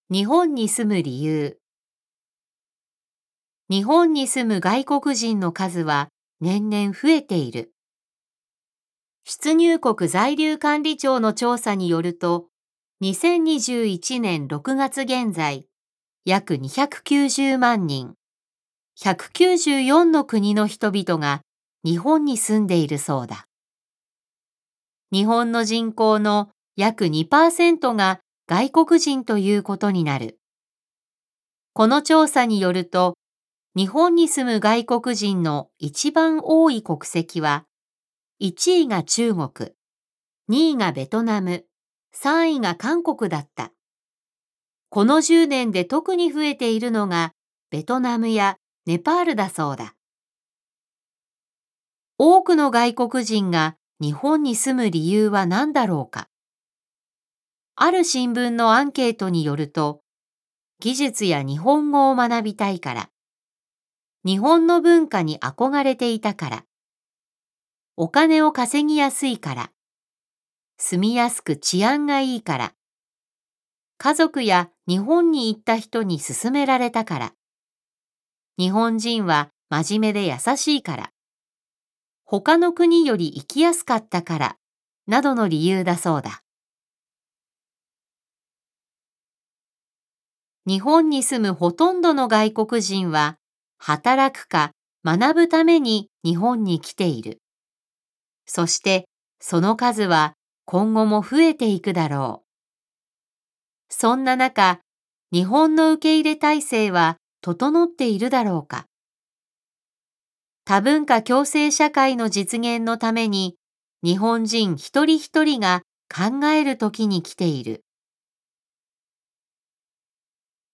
日本に住む理由。日本に住む外国人の数は年々増えている。出入国在留管理庁の調査によると、2021年6月現在、約290万人、194の国の人々が日本に住んでいるそうだ。日本の人口の約 2% が外国人ということになる。この調査によると、日本に住む外国人の一番多い国籍は、1位が中国、2位がベトナム、3位が韓国だった。この10年で特に増えているのがベトナムやネパールだそうだ。多くの外国人が日本に住む理由は何だろうか。ある新聞のアンケートによると、技術や日本語を学びたいから、日本の文化に憧れていたから、お金を稼ぎやすいから、住みやすく治安がいいから、家族や日本に行った人に勧められたから、日本人は真面目で優しいから、他の国より生きやすかったから、などの理由だそうだ。日本に住むほとんどの外国人は、働くか学ぶために日本に来ている。そしてその数は今後も増えていくだろう。そんな中、日本の受け入れ体制は整っているだろうか。多文化共生社会の実現のために、日本人一人一人が考える時に来ている。